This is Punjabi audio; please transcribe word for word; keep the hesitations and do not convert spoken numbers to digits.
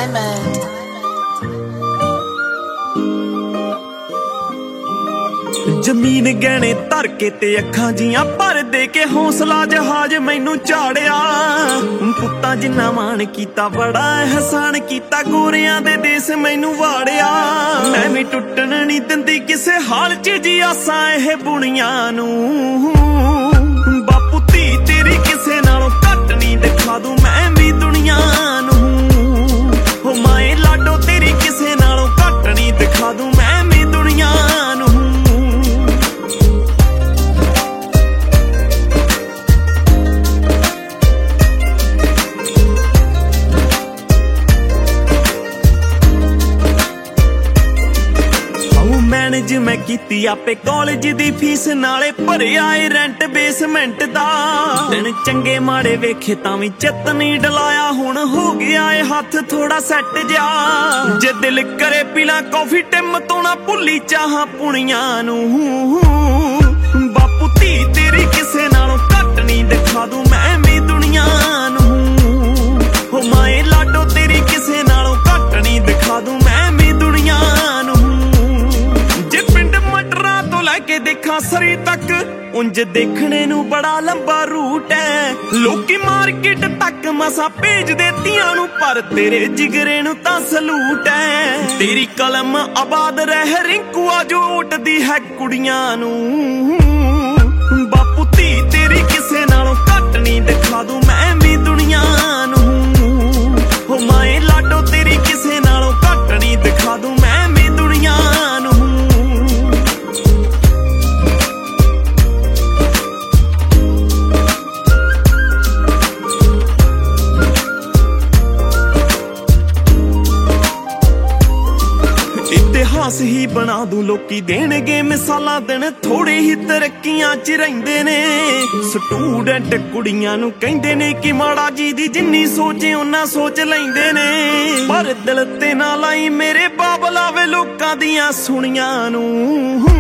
ਜ਼ਮੀਨ ਗਹਿਣੇ ਧਰ ਕੇ ਤੇ ਅੱਖਾਂ ਜੀਆਂ ਭਰ ਦੇ ਕੇ ਹੌਸਲਾ ਜਹਾਜ਼ ਮੈਨੂੰ ਝਾੜਿਆ। ਪੁੱਤਾਂ ਜਿੰਨਾ ਮਾਣ ਕੀਤਾ ਬੜਾ ਅਹਿਸਾਨ ਕੀਤਾ, ਗੋਰਿਆਂ ਦੇ ਦੇਸ ਮੈਨੂੰ ਵਾੜਿਆ। ਮੈਂ ਵੀ ਟੁੱਟਣ ਨਹੀਂ ਦਿੰਦੀ ਕਿਸੇ ਹਾਲ 'ਚ ਜੀ ਆਸਾਂ ਇਹ ਬੁਣੀਆਂ ਨੂੰ। ਬਾਪੂ ਧੀ ਤੇਰੀ ਕਿਸੇ ਨਾਲੋਂ ਘੱਟ ਨਹੀਂ ਦਿਖਾ ਦੂੰ ਮੈਂ ਵੀ ਦੁਨੀਆ ਨੂੰ। ਹੋ ਮਾਏ ਲਾਡੋ ਤੇਰੀ ਕਿਸੇ ਨਾਲੋਂ ਘੱਟ ਨਹੀਂ ਦਿਖਾ ਦੂੰ ਮੈਂ ਵੀ ਦੁਨੀਆ ਨੂੰ। ਮੈਨੇਜ ਮੈਂ ਕੀਤੀ ਆਪੇ ਕਾਲਜ ਦੀ ਫੀਸ, ਨਾਲੇ ਭਰਿਆ ਏ ਰੈਂਟ ਬੇਸਮੈਂਟ ਦਾ। ਦਿਨ ਚੰਗੇ ਮਾੜੇ ਵੇਖੇ ਤਾਂ ਵੀ ਚਿੱਤ ਨਹੀਂ ਡਲਾਇਆ, ਹੁਣ ਹੋ ਗਿਆ ਏ ਹੱਥ ਥੋੜਾ ਸੈੱਟ ਜਾ। ਜੇ ਦਿਲ ਕਰੇ ਪੀਲਾ ਕੌਫੀ ਟਿਮ ਤੋਂ ਨਾ ਭੁੱਲੀ ਚਾਹਾਂ ਪੁਣੀਆਂ ਨੂੰ। ਬਾਪੂ ਧੀ ਤੇਰੀ ਕਿਸੇ ਨਾਲੋਂ ਘੱਟ ਨਹੀਂ ਦਿਖਾ ਦੂੰ ਮੈਂ ਵੀ ਦੁਨੀਆ ਨੂੰ। ਹੋ ਮਾਏ ਲਾਡੋ ਤੇਰੀ ਕਿਸੇ ਨਾਲੋਂ ਘੱਟ ਨਹੀਂ ਦਿਖਾ ਦੂੰ ਮੈਂ ਵੀ ਦੁਨੀਆ ਨੂੰ। ਲੈ ਕੇ ਦੇਖਾਂ ਸਰੀ ਤੱਕ ਉਂਝ ਦੇਖਣੇ ਨੂੰ ਬੜਾ ਲੰਬਾ ਰੂਟ ਐ। ਲੋਕੀ ਮਾਰਕੀਟ ਤੱਕ ਮਸਾਂ ਭੇਜਦੇ ਧੀਆਂ ਨੂੰ, ਪਰ ਤੇਰੇ ਜਿਗਰੇ ਨੂੰ ਤਾਂ ਸਲੂਟ ਐ। ਤੇਰੀ ਕਲਮ ਆਬਾਦ ਰਹਿ ਰਿੰਕੂ ਆ ਜੋ ਉੱਡਦੀ ਹੈ ਕੁੜੀਆਂ ਨੂੰ। ਬਾਪੂ ਧੀ ਤੇਰੀ ਕਿਸੇ ਨਾਲੋਂ ਘੱਟ ਨਹੀਂ ਦਿਖਾ ਦੂੰ ਮੈਂ ਵੀ ਦੁਨੀਆ ਨੂੰ। ਹੋ ਮਾਏ ਲਾਡੋ ਤੇਰੀ ਕਿਸੇ ਨਾਲੋਂ ਘੱਟ ਨਹੀਂ ਦਿਖਾ ਦੂੰ ਮੈਂ ਵੀ ਦੁਨੀਆ ਨੂੰ। ਇਤਿਹਾਸ ਹੀ ਬਣਾ ਦੂੰ ਲੋਕੀ ਦੇਣਗੇ ਮਿਸਾਲਾਂ, ਦਿਨ ਥੋੜੇ ਹੀ ਤਰੱਕੀਆਂ 'ਚ ਰਹਿੰਦੇ ਨੇ। ਸਟੂਡੈਂਟ ਕੁੜੀਆਂ ਨੂੰ ਕਹਿੰਦੇ ਨੇ ਕਿ ਮਾੜਾ ਜੀ ਦੀ ਜਿੰਨੀ ਸੋਚੇ ਉਹਨਾਂ ਸੋਚ ਲੈਂਦੇ ਨੇ। ਪਰ ਦਿਲ ਤੇ ਨਾ ਲਾਈ ਮੇਰੇ ਬਾਬਲਾ ਵੇ ਲੋਕਾਂ ਦੀਆਂ ਸੁਣੀਆਂ ਨੂੰ।